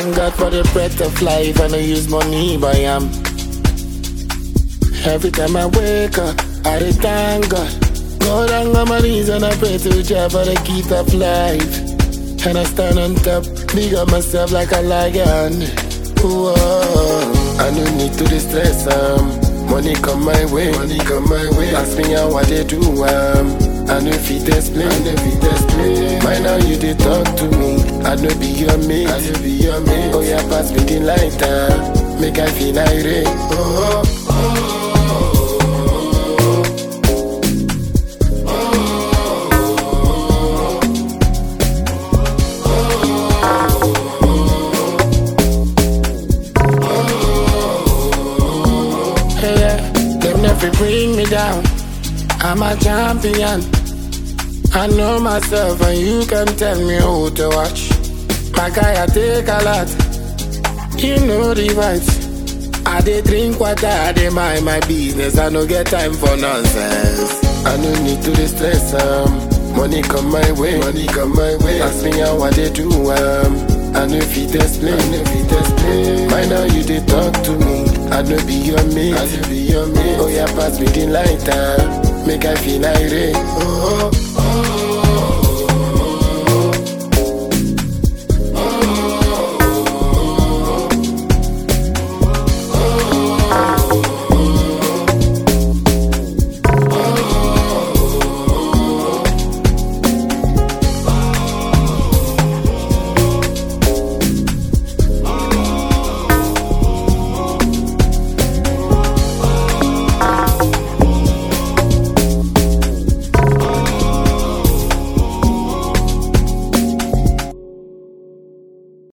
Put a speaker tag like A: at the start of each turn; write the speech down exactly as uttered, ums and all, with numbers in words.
A: Thank God for the breath of life, and I use money by am. Every time I wake up, I dey thank God. Go down on my knees and I pray to Jah for the gift of life. And I stand on top, big up myself like a lion. Whoa, I no need to distress um. Money come my way, money come my way. Ask me how I they do um. I know if it explain, I know if it explain. Mind how you they talk to me. I know be your mate, I know be your mate. Oh yeah, pass me the lighter, make I feel irate. Oh, oh, oh. If you bring me down, I'm a champion. I know myself and you can tell me who to watch. My guy, I take a lot. You know the vibes. I dey drink water, I dey mind my business. I no get time for nonsense. I no need to distress um. Money come my way, money come my way. Ask me how I they do um. I know if it explain, I know if it explain. Mind how you they talk to me. I know be your mate, I know be your mate. Oh yeah, pass me the lighter, make I feel irate. Oh, oh, oh.